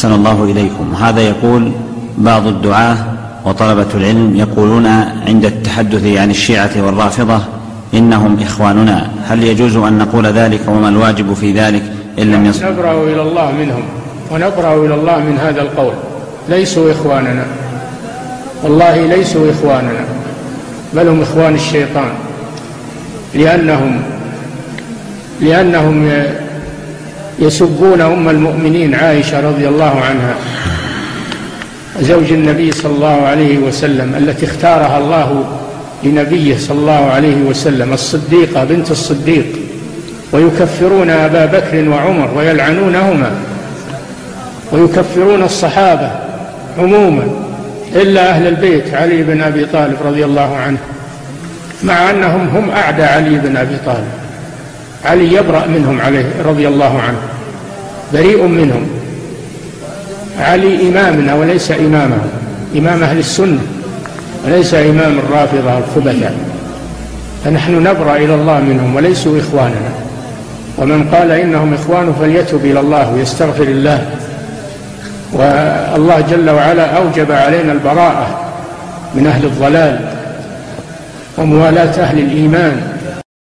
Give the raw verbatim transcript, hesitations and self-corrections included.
أحسن الله إليكم. هذا يقول: بعض الدعاة وطلبة العلم يقولون عند التحدث عن الشيعة والرافضة إنهم إخواننا، هل يجوز أن نقول ذلك؟ وما الواجب في ذلك إن لم يصل؟ نبرأ إلى الله منهم ونبرأ إلى الله من هذا القول. ليسوا إخواننا، والله ليسوا إخواننا، بل هم إخوان الشيطان، لأنهم لأنهم يسبون أم المؤمنين عائشة رضي الله عنها زوج النبي صلى الله عليه وسلم، التي اختارها الله لنبيه صلى الله عليه وسلم، الصديقة بنت الصديق، ويكفرون أبا بكر وعمر ويلعنونهما، ويكفرون الصحابة عموما إلا أهل البيت علي بن أبي طالب رضي الله عنه، مع أنهم هم أعدى علي بن أبي طالب. علي يبرأ منهم عليه رضي الله عنه، بريء منهم. علي إمامنا وليس إمامه، إمام أهل السنة وليس إمام الرافضة الخبثاء، فنحن نبرأ إلى الله منهم وليسوا إخواننا. ومن قال إنهم إخوانه فليتب إلى الله ويستغفر الله. والله جل وعلا أوجب علينا البراءة من أهل الضلال وموالاة أهل الإيمان